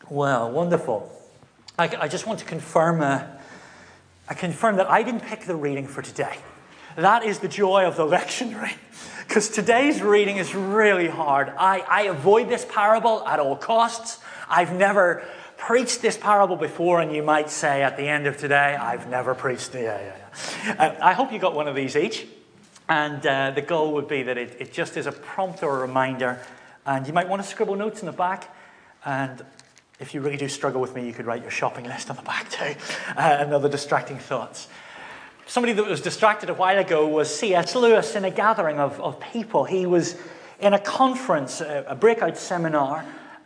Well, wonderful. I just want to confirm that I didn't pick the reading for today. That is the joy of the lectionary, because today's reading is really hard. I avoid this parable at all costs. I've never preached this parable before, and you might say at the end of today, I've never preached it. I hope you got one of these each, and the goal would be that it just is a prompt or a reminder, and you might want to scribble notes in the back, and if you really do struggle with me, you could write your shopping list on the back too, and other distracting thoughts. Somebody that was distracted a while ago was C.S. Lewis in a gathering of people. He was in a conference, a breakout seminar,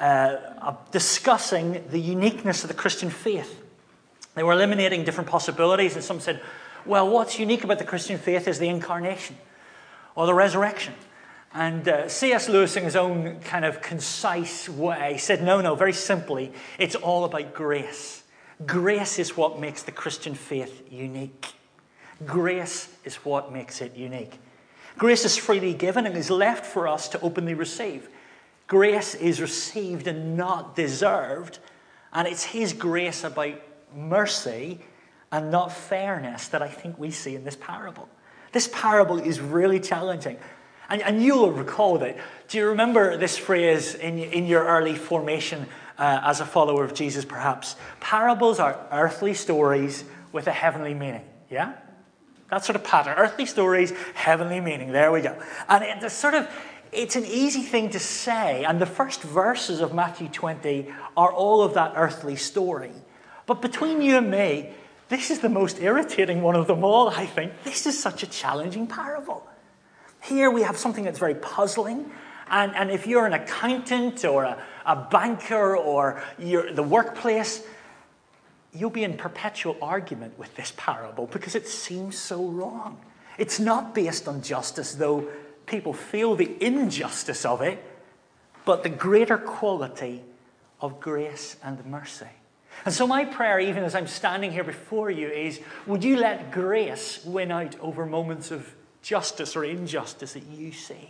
discussing the uniqueness of the Christian faith. They were eliminating different possibilities, and some said, well, what's unique about the Christian faith is the incarnation or the resurrection. And C.S. Lewis, in his own kind of concise way, said, no, very simply, it's all about grace. Grace is what makes the Christian faith unique. Grace is what makes it unique. Grace is freely given and is left for us to openly receive. Grace is received and not deserved, and it's his grace about mercy and not fairness that I think we see in this parable. This parable is really challenging. And you'll recall that. Do you remember this phrase in your early formation as a follower of Jesus, perhaps? Parables are earthly stories with a heavenly meaning. Yeah? That sort of pattern. Earthly stories, heavenly meaning. There we go. And it's an easy thing to say. And the first verses of Matthew 20 are all of that earthly story. But between you and me, this is the most irritating one of them all, I think. This is such a challenging parable. Here we have something that's very puzzling. And if you're an accountant or a banker or you're the workplace, you'll be in perpetual argument with this parable because it seems so wrong. It's not based on justice, though people feel the injustice of it, but the greater quality of grace and mercy. And so my prayer, even as I'm standing here before you, is would you let grace win out over moments of justice or injustice that you see?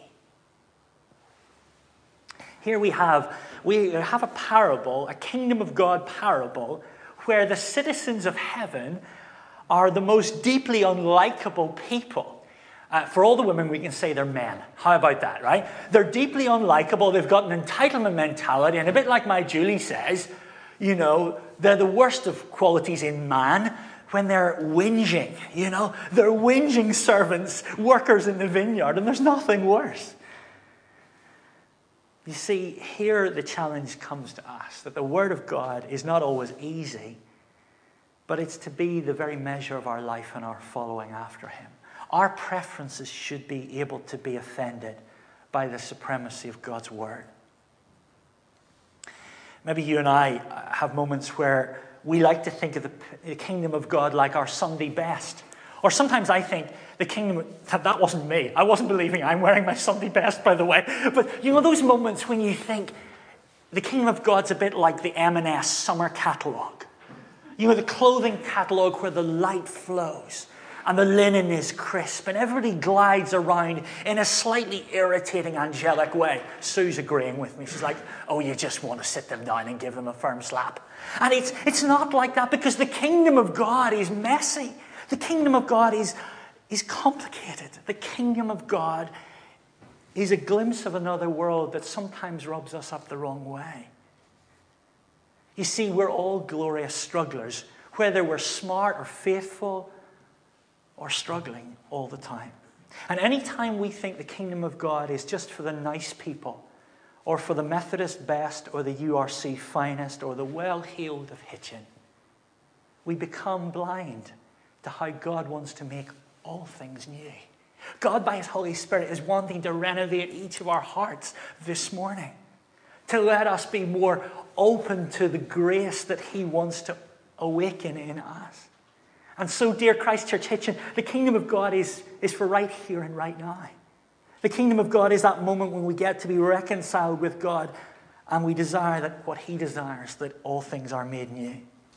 Here we have a parable, a kingdom of God parable, where the citizens of heaven are the most deeply unlikable people. For all the women, we can say they're men. How about that, right? They're deeply unlikable. They've got an entitlement mentality, and a bit like my Julie says, they're the worst of qualities in man. When they're whinging, they're whinging servants, workers in the vineyard, and there's nothing worse. You see, here the challenge comes to us, that the Word of God is not always easy, but it's to be the very measure of our life and our following after Him. Our preferences should be able to be offended by the supremacy of God's Word. Maybe you and I have moments where we like to think of the kingdom of God like our Sunday best. Or sometimes I think the kingdom, that wasn't me. I wasn't believing I'm wearing my Sunday best, by the way. But those moments when you think the kingdom of God's a bit like the M&S summer catalogue. The clothing catalogue where the light flows and the linen is crisp and everybody glides around in a slightly irritating, angelic way. Sue's agreeing with me. She's like, oh, you just want to sit them down and give them a firm slap. And it's not like that, because the kingdom of God is messy. The kingdom of God is complicated. The kingdom of God is a glimpse of another world that sometimes rubs us up the wrong way. You see, we're all glorious strugglers, whether we're smart or faithful or struggling all the time. And any time we think the kingdom of God is just for the nice people, or for the Methodist best, or the URC finest, or the well-heeled of Hitchin, we become blind to how God wants to make all things new. God, by His Holy Spirit, is wanting to renovate each of our hearts this morning, to let us be more open to the grace that He wants to awaken in us. And so, dear Christ Church Hitchin, the kingdom of God is for right here and right now. The kingdom of God is that moment when we get to be reconciled with God and we desire that what He desires, that all things are made new.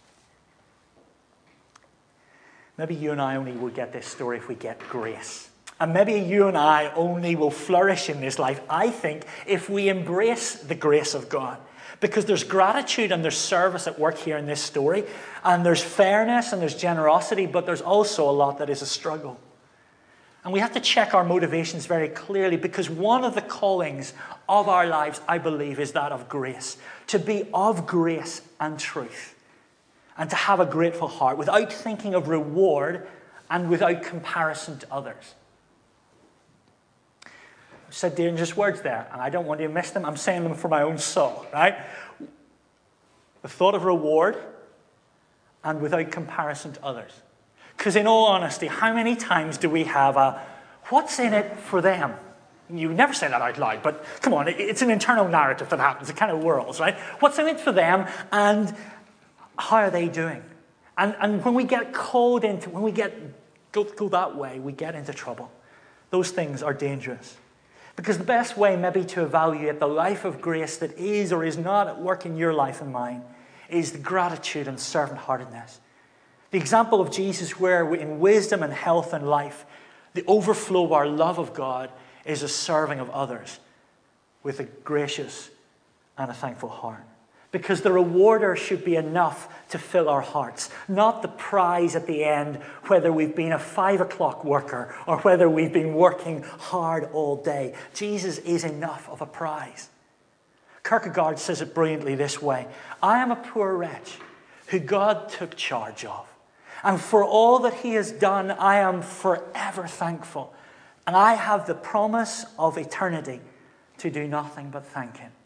Maybe you and I only will get this story if we get grace. And maybe you and I only will flourish in this life, I think, if we embrace the grace of God. Because there's gratitude and there's service at work here in this story. And there's fairness and there's generosity, but there's also a lot that is a struggle. And we have to check our motivations very clearly, because one of the callings of our lives, I believe, is that of grace. To be of grace and truth. And to have a grateful heart without thinking of reward and without comparison to others. I said dangerous words there, and I don't want you to miss them. I'm saying them for my own soul, right? The thought of reward and without comparison to others. Because in all honesty, how many times do we have a, what's in it for them? You would never say that out loud, but come on, it's an internal narrative that happens. It kind of whirls, right? What's in it for them, and how are they doing? And when we get called into, when we go that way, we get into trouble. Those things are dangerous. Because the best way maybe to evaluate the life of grace that is or is not at work in your life and mine is the gratitude and servant-heartedness. The example of Jesus, where in wisdom and health and life, the overflow of our love of God is a serving of others with a gracious and a thankful heart. Because the rewarder should be enough to fill our hearts, not the prize at the end, whether we've been a 5 o'clock worker or whether we've been working hard all day. Jesus is enough of a prize. Kierkegaard says it brilliantly this way: I am a poor wretch who God took charge of. And for all that he has done, I am forever thankful. And I have the promise of eternity to do nothing but thank him.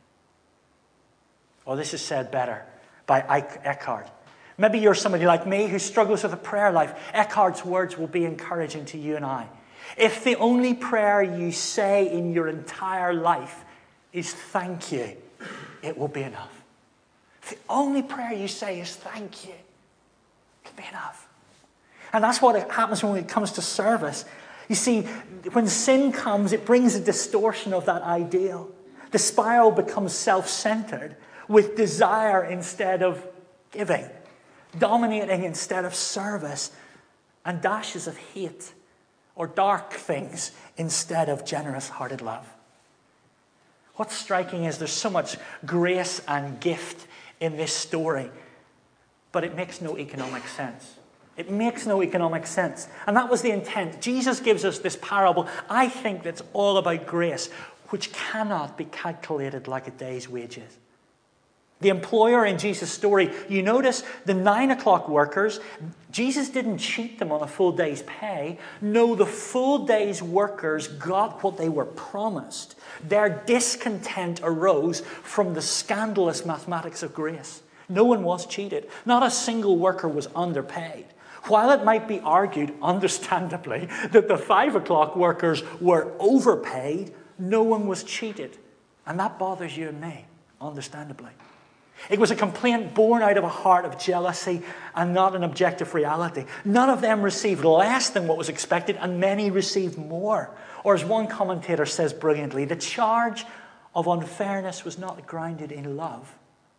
Or this is said better by Eckhart. Maybe you're somebody like me who struggles with a prayer life. Eckhart's words will be encouraging to you and I. If the only prayer you say in your entire life is thank you, it will be enough. If the only prayer you say is thank you, it'll be enough. And that's what happens when it comes to service. You see, when sin comes, it brings a distortion of that ideal. The spiral becomes self-centered, with desire instead of giving, dominating instead of service, and dashes of hate or dark things instead of generous-hearted love. What's striking is there's so much grace and gift in this story, but it makes no economic sense. It makes no economic sense. And that was the intent. Jesus gives us this parable, I think, that's all about grace, which cannot be calculated like a day's wages. The employer in Jesus' story, you notice the 9 o'clock workers, Jesus didn't cheat them on a full day's pay. No, the full day's workers got what they were promised. Their discontent arose from the scandalous mathematics of grace. No one was cheated. Not a single worker was underpaid. While it might be argued, understandably, that the 5 o'clock workers were overpaid, no one was cheated. And that bothers you and me, understandably. It was a complaint born out of a heart of jealousy and not an objective reality. None of them received less than what was expected, and many received more. Or as one commentator says brilliantly, the charge of unfairness was not grounded in love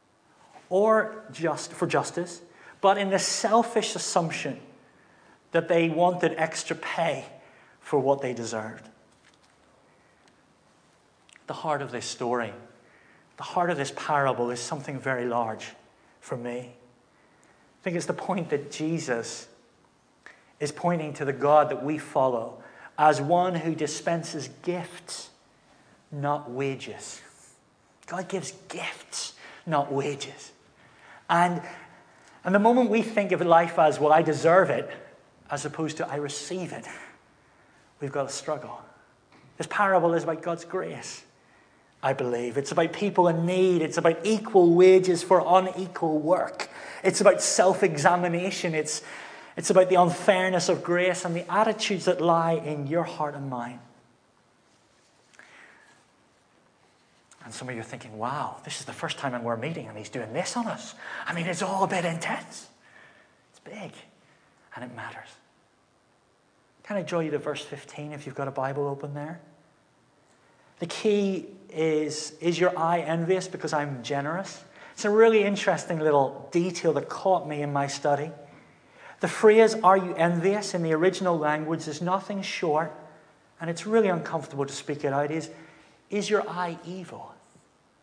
or for justice, but in the selfish assumption that they wanted extra pay for what they deserved. The heart of this story, the heart of this parable, is something very large for me. I think it's the point that Jesus is pointing to the God that we follow as one who dispenses gifts, not wages. God gives gifts, not wages. And the moment we think of life as, well, I deserve it, as opposed to I receive it, we've got a struggle. This parable is about God's grace, I believe. It's about people in need. It's about equal wages for unequal work. It's about self-examination. It's about the unfairness of grace and the attitudes that lie in your heart and mine. And some of you are thinking, wow, this is the first time we're meeting and he's doing this on us. I mean, it's all a bit intense. It's big and it matters. Can I draw you to verse 15 if you've got a Bible open there? The key is your eye envious because I'm generous? It's a really interesting little detail that caught me in my study. The phrase, are you envious, in the original language is nothing short, and it's really uncomfortable to speak it out, is your eye evil?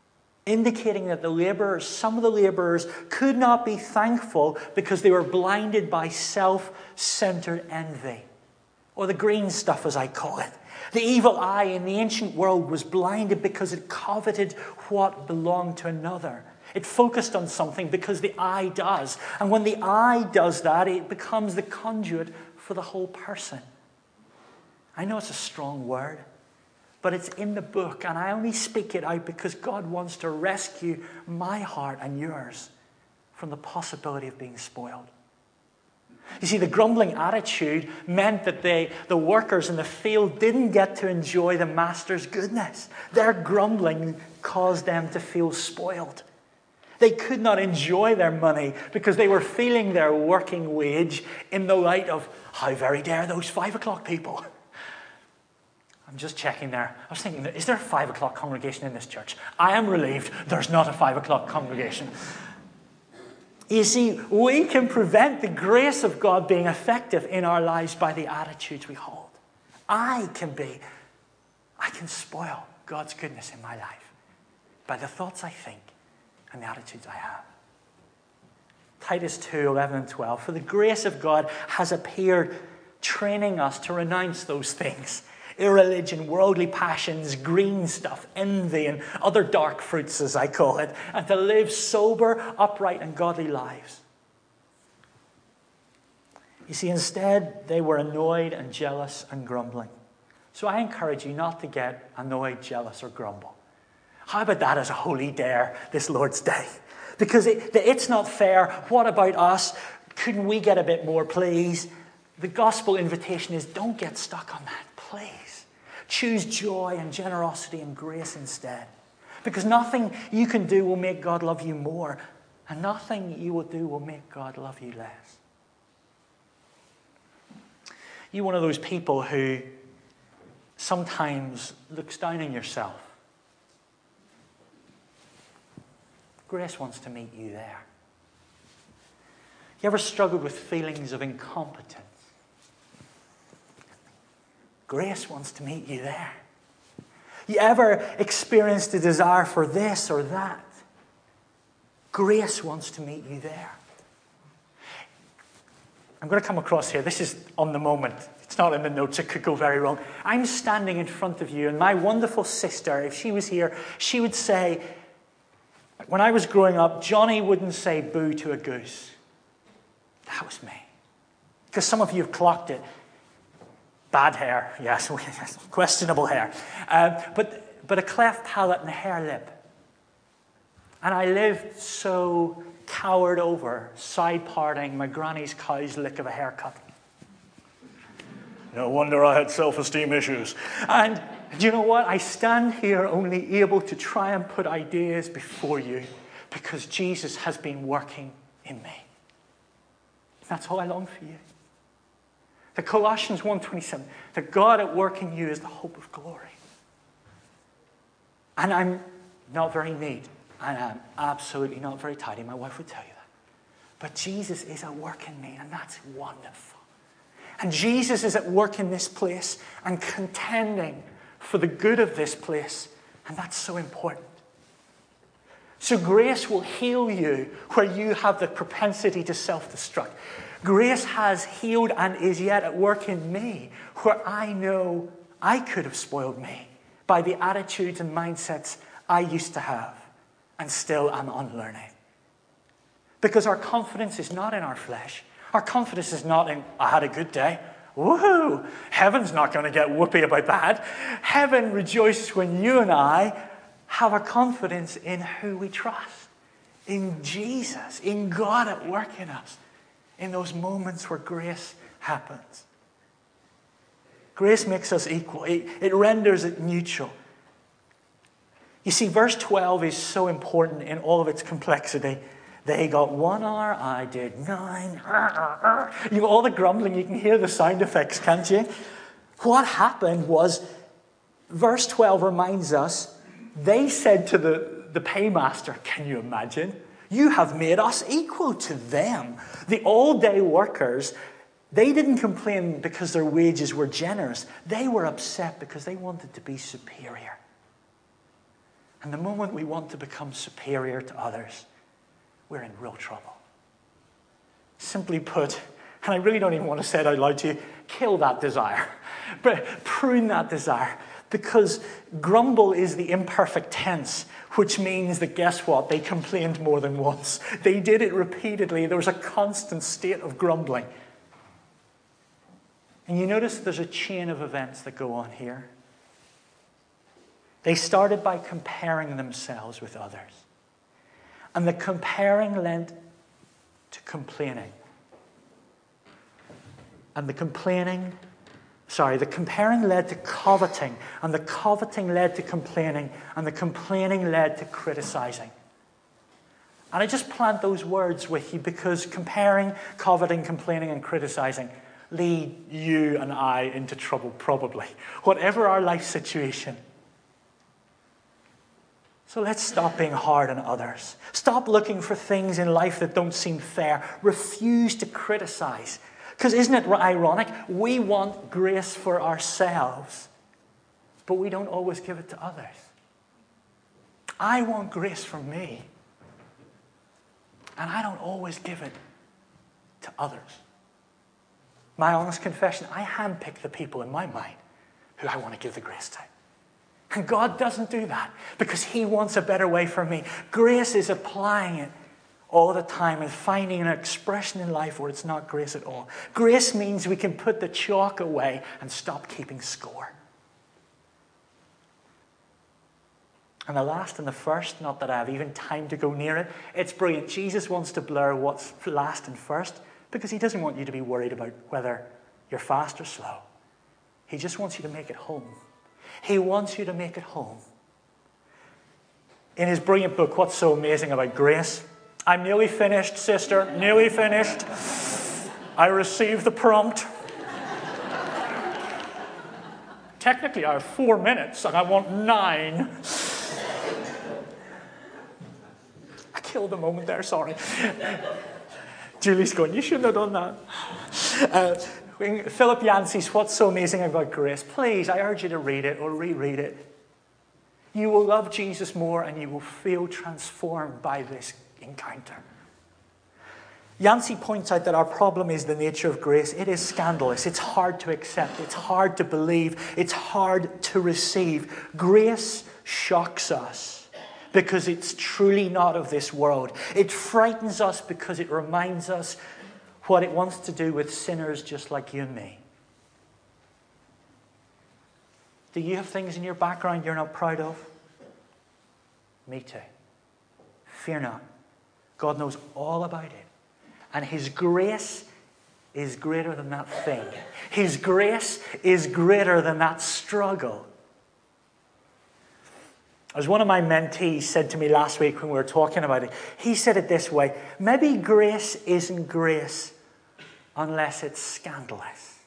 indicating that some of the laborers could not be thankful because they were blinded by self-centered envy, or the green stuff as I call it. The evil eye in the ancient world was blinded because it coveted what belonged to another. It focused on something because the eye does. And when the eye does that, it becomes the conduit for the whole person. I know it's a strong word, but it's in the book, and I only speak it out because God wants to rescue my heart and yours from the possibility of being spoiled. You see, the grumbling attitude meant that the workers in the field didn't get to enjoy the master's goodness. Their grumbling caused them to feel spoiled. They could not enjoy their money because they were feeling their working wage in the light of, how very dare those 5 o'clock people. I'm just checking there. I was thinking, is there a 5 o'clock congregation in this church? I am relieved there's not a 5 o'clock congregation. You see, we can prevent the grace of God being effective in our lives by the attitudes we hold. I can spoil God's goodness in my life by the thoughts I think and the attitudes I have. Titus 2:11 and 12. For the grace of God has appeared, training us to renounce those things. Irreligion, worldly passions, green stuff, envy, and other dark fruits, as I call it, and to live sober, upright, and godly lives. You see, instead, they were annoyed and jealous and grumbling. So I encourage you not to get annoyed, jealous, or grumble. How about that as a holy dare this Lord's Day? Because it's not fair. What about us? Couldn't we get a bit more, please? The gospel invitation is, don't get stuck on that, please. Choose joy and generosity and grace instead. Because nothing you can do will make God love you more, and nothing you will do will make God love you less. You're one of those people who sometimes looks down on yourself. Grace wants to meet you there. You ever struggled with feelings of incompetence? Grace wants to meet you there. You ever experienced a desire for this or that? Grace wants to meet you there. I'm going to come across here. This is on the moment. It's not in the notes. It could go very wrong. I'm standing in front of you, and my wonderful sister, if she was here, she would say, when I was growing up, Johnny wouldn't say boo to a goose. That was me. Because some of you have clocked it. Bad hair, yes, questionable hair. But a cleft palate and a hair lip. And I lived so cowered over, side parting my granny's cow's lick of a haircut. No wonder I had self-esteem issues. And do you know what? I stand here only able to try and put ideas before you because Jesus has been working in me. That's how I long for you. The Colossians 1:27, the God at work in you is the hope of glory. And I'm not very neat, and I'm absolutely not very tidy. My wife would tell you that. But Jesus is at work in me, and that's wonderful. And Jesus is at work in this place and contending for the good of this place, and that's so important. So grace will heal you where you have the propensity to self-destruct. Grace has healed and is yet at work in me where I know I could have spoiled me by the attitudes and mindsets I used to have and still am unlearning. Because our confidence is not in our flesh. Our confidence is not in, I had a good day. Woohoo! Heaven's not going to get whoopee about that. Heaven rejoices when you and I have a confidence in who we trust. In Jesus, in God at work in us. In those moments where grace happens. Grace makes us equal. It renders it neutral. You see, verse 12 is so important in all of its complexity. They got 1 hour, I did 9. You know, all the grumbling, you can hear the sound effects, can't you? What happened was, verse 12 reminds us, they said to the paymaster, can you imagine? You have made us equal to them. The all-day workers, they didn't complain because their wages were generous. They were upset because they wanted to be superior. And the moment we want to become superior to others, we're in real trouble. Simply put, and I really don't even want to say it out loud to you, kill that desire. But prune that desire. Because grumble is the imperfect tense, which means that, guess what? They complained more than once. They did it repeatedly. There was a constant state of grumbling. And you notice there's a chain of events that go on here. They started by comparing themselves with others. And the comparing led to complaining. And the comparing led to coveting, and the coveting led to complaining, and the complaining led to criticizing. And I just plant those words with you because comparing, coveting, complaining, and criticizing lead you and I into trouble, probably, whatever our life situation. So let's stop being hard on others. Stop looking for things in life that don't seem fair. Refuse to criticize. Because isn't it ironic? We want grace for ourselves, but we don't always give it to others. I want grace for me, and I don't always give it to others. My honest confession, I handpick the people in my mind who I want to give the grace to. And God doesn't do that because He wants a better way for me. Grace is applying it all the time and finding an expression in life where it's not grace at all. Grace means we can put the chalk away and stop keeping score. And the last and the first, not that I have even time to go near it, it's brilliant. Jesus wants to blur what's last and first because He doesn't want you to be worried about whether you're fast or slow. He just wants you to make it home. He wants you to make it home. In his brilliant book, What's So Amazing About Grace? I'm nearly finished, sister, nearly finished. I received the prompt. Technically, I have 4 minutes, and I want 9. I killed the moment there, sorry. Julie's going, you shouldn't have done that. Philip Yancey's What's So Amazing About Grace. Please, I urge you to read it or reread it. You will love Jesus more and you will feel transformed by this encounter. Yancey points out that our problem is the nature of grace. It is scandalous. It's hard to accept. It's hard to believe. It's hard to receive. Grace shocks us because it's truly not of this world. It frightens us because it reminds us what it wants to do with sinners just like you and me. Do you have things in your background you're not proud of? Me too. Fear not. God knows all about it. And His grace is greater than that thing. His grace is greater than that struggle. As one of my mentees said to me last week when we were talking about it, he said it this way: maybe grace isn't grace unless it's scandalous.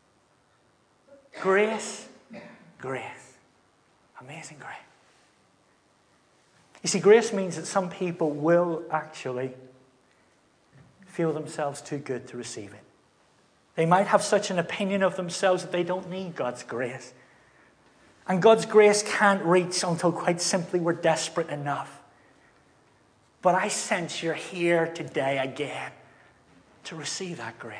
Grace, grace. Amazing grace. You see, grace means that some people will actually feel themselves too good to receive it. They might have such an opinion of themselves that they don't need God's grace. And God's grace can't reach until quite simply we're desperate enough. But I sense you're here today again to receive that grace.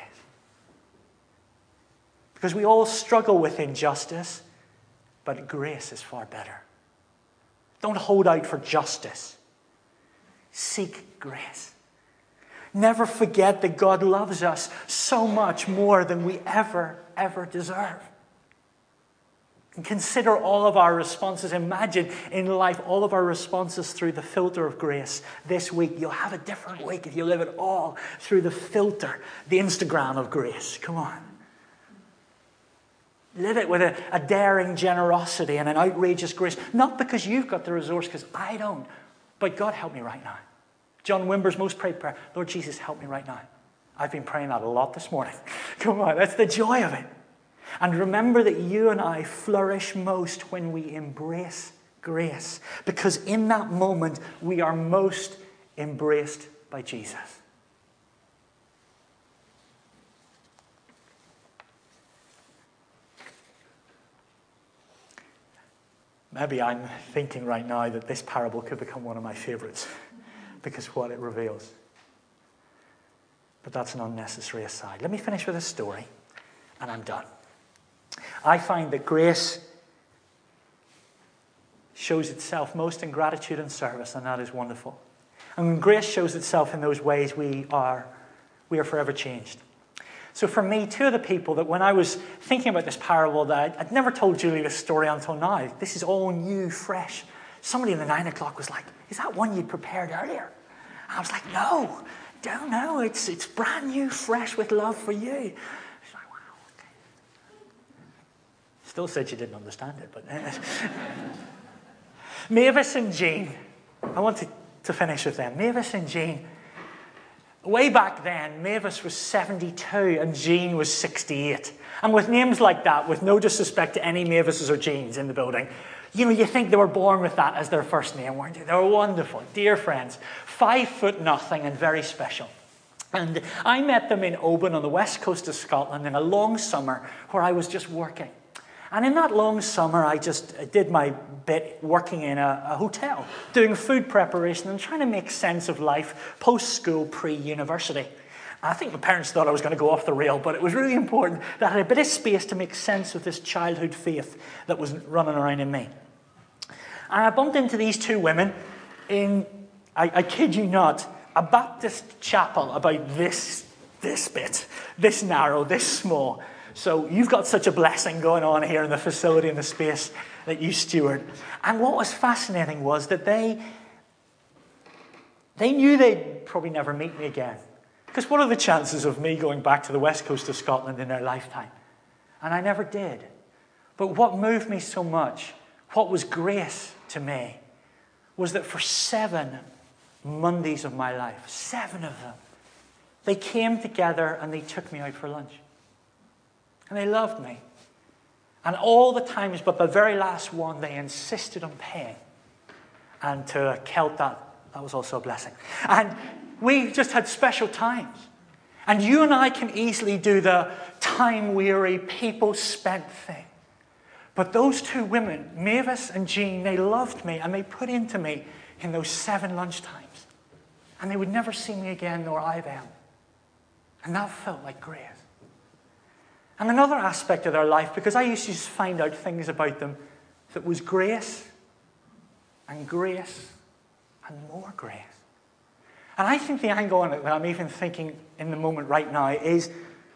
Because we all struggle with injustice, but grace is far better. Don't hold out for justice. Seek grace. Never forget that God loves us so much more than we ever deserve. And consider all of our responses. Imagine in life all of our responses through the filter of grace. This week, you'll have a different week if you live it all through the filter, the Instagram of grace. Come on. Live it with a daring generosity and an outrageous grace. Not because you've got the resource, because I don't. But God, help me right now. John Wimber's most prayed prayer, Lord Jesus, help me right now. I've been praying that a lot this morning. Come on, that's the joy of it. And remember that you and I flourish most when we embrace grace. Because in that moment, we are most embraced by Jesus. Maybe I'm thinking right now that this parable could become one of my favorites because of what it reveals. But that's an unnecessary aside. Let me finish with a story, and I'm done. I find that grace shows itself most in gratitude and service, and that is wonderful. And when grace shows itself in those ways, we are forever changed. So for me, two of the people that when I was thinking about this parable, that I'd never told Julie this story until now. This is all new, fresh. Somebody in the 9 o'clock was like, is that one you'd prepared earlier? And I was like, no, don't know. It's brand new, fresh with love for you. She's like, wow, okay. Still said she didn't understand it, but... Mavis and Jean. I want to finish with them. Mavis and Jean. Way back then, Mavis was 72 and Jean was 68. And with names like that, with no disrespect to any Mavises or Jeans in the building, you think they were born with that as their first name, weren't they? They were wonderful, dear friends. 5'0" and very special. And I met them in Oban on the west coast of Scotland in a long summer where I was just working. And in that long summer, I did my bit working in a hotel, doing food preparation and trying to make sense of life post-school, pre-university. I think my parents thought I was going to go off the rail, but it was really important that I had a bit of space to make sense of this childhood faith that was running around in me. And I bumped into these two women in, I kid you not, a Baptist chapel about this bit, this narrow, this small. So you've got such a blessing going on here in the facility and the space that you steward. And what was fascinating was that they knew they'd probably never meet me again. Because what are the chances of me going back to the west coast of Scotland in their lifetime? And I never did. But what moved me so much, what was grace to me, was that for 7 Mondays of my life, 7 of them, they came together and they took me out for lunch. And they loved me. And all the times, but the very last one, they insisted on paying. And to a Celt, that was also a blessing. And we just had special times. And you and I can easily do the time-weary, people-spent thing. But those two women, Mavis and Jean, they loved me and they put into me in those 7 lunchtimes. And they would never see me again, nor I them. And that felt like grace. And another aspect of their life, because I used to just find out things about them that was grace and grace and more grace. And I think the angle on it that I'm even thinking in the moment right now is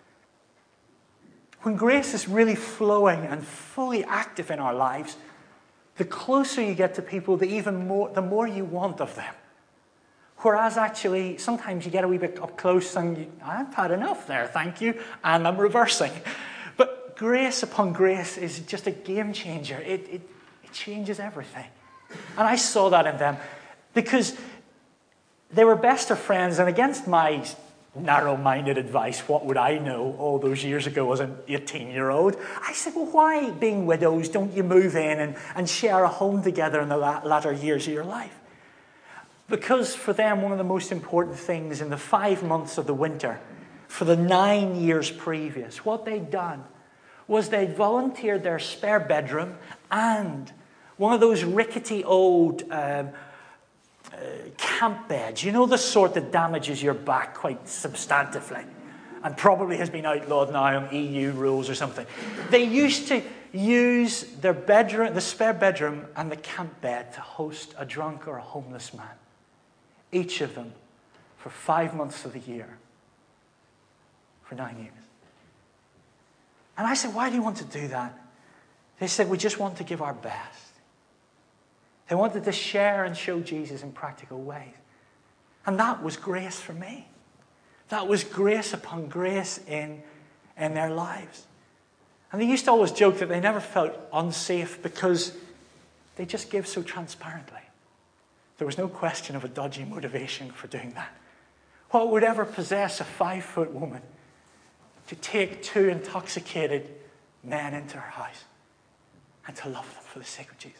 when grace is really flowing and fully active in our lives, the closer you get to people, the more you want of them. Whereas actually, sometimes you get a wee bit up close and I've had enough there, thank you, and I'm reversing. But grace upon grace is just a game changer. It changes everything. And I saw that in them because they were best of friends, and against my narrow-minded advice, what would I know all those years ago as an 18-year-old? I said, well, why, being widows, don't you move in and share a home together in the latter years of your life? Because for them, one of the most important things in the 5 months of the winter, for the 9 years previous, what they'd done was they'd volunteered their spare bedroom and one of those rickety old camp beds, you know, the sort that damages your back quite substantively and probably has been outlawed now on EU rules or something. They used to use their bedroom, the spare bedroom and the camp bed to host a drunk or a homeless man. Each of them for 5 months of the year for 9 years. And I said, why do you want to do that? They said, we just want to give our best. They wanted to share and show Jesus in practical ways. And that was grace for me. That was grace upon grace in their lives. And they used to always joke that they never felt unsafe because they just give so transparently. There was no question of a dodgy motivation for doing that. What would ever possess a 5-foot woman to take 2 intoxicated men into her house and to love them for the sake of Jesus?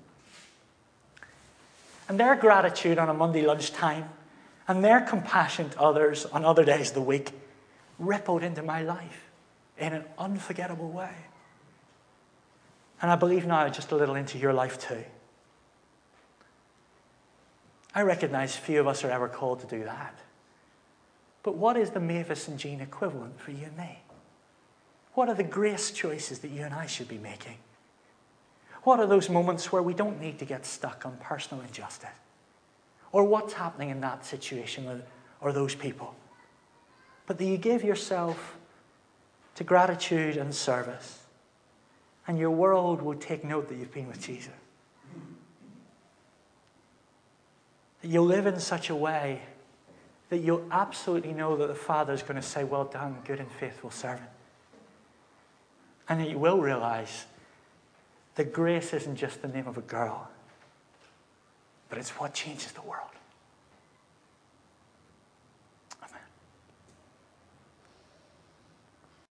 And their gratitude on a Monday lunchtime and their compassion to others on other days of the week rippled into my life in an unforgettable way. And I believe now just a little into your life too. I recognize few of us are ever called to do that. But what is the Mavis and Jean equivalent for you and me? What are the grace choices that you and I should be making? What are those moments where we don't need to get stuck on personal injustice? Or what's happening in that situation or those people? But that you give yourself to gratitude and service, and your world will take note that you've been with Jesus. That you'll live in such a way that you'll absolutely know that the Father's going to say, well done, good and faithful servant. And that you will realize that grace isn't just the name of a girl, but it's what changes the world.